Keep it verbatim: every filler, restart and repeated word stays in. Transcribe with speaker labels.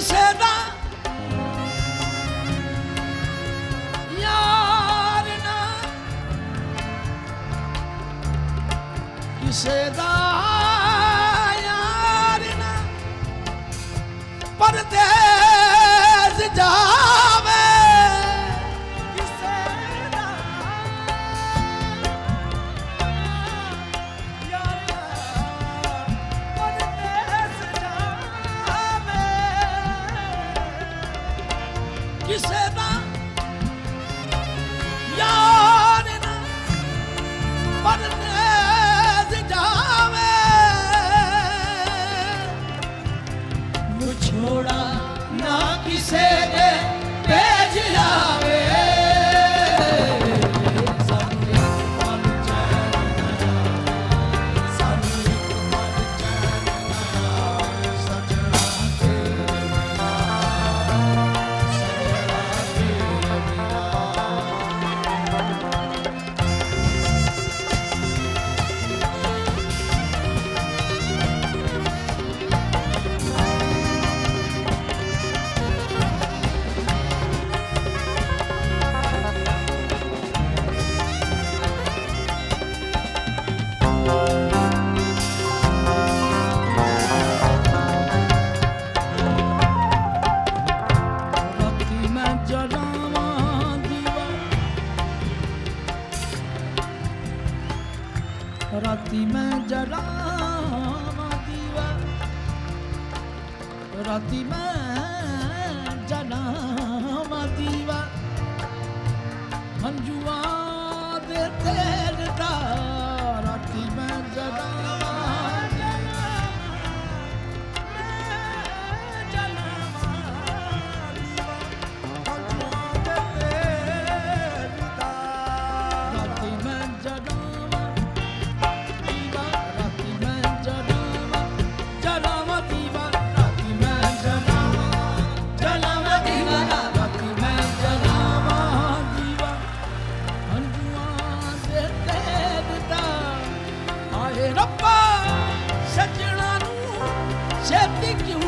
Speaker 1: ਕਿਸੇ ਦਾ ਯਾਰ ਨਾ, ਕਿਸੇ ਦਾ ਯਾਰ ਨਾ ਪਰਦੇਸ ਜਾਵੇ, ਕਿਸੇ ਦਾ ਯਾਰ ਨਾ ਪਰਦੇਸ ਜਾਵੇ, ਕਿਸੇ ਦਾ ਯਾਰ ਨਾ ਪਰਦੇਸ ਜਾਵੇ, ਵਿਛੋੜਾ ਨਾ ਕਿਸੇ ਦੇ ਭੇਜ ਆਵੇ, ਸਾਨੂੰ ਇੱਕ ਪਲ ਚੈਨ ਨਾ ਆਵੇ, ਸਾਨੂੰ ਇੱਕ ਪਲ ਚੈਨ ਨਾ ਆਵੇ, ਸਜਣਾ ਤੇਰੇ ਬਿਨਾਂ, ਸਜਣਾ ਤੇਰੇ ਬਿਨਾਂ। ਰਾਤੀ ਮੈਂ ਜਲਾਵਾਂ ਦੀਵਾ, ਰਾਤੀ ਮੈਂ ਜਲਾਵਾਂ ਦੀਵਾ, ਰਾਤੀ ਮੈਂ ਜਲਾਵਾਂ ਦੀਵਾ, ਹੰਝੂਆਂ ਦੇ ਤੇਲ ਦਾ, ਰਾਤੀ ਮੈਂ ਜਲਾਵਾਂ ਰੱਬਾ ਸੱਜਣਾ ਨੂੰ ਛੇਤੀ ਕਿਉਂ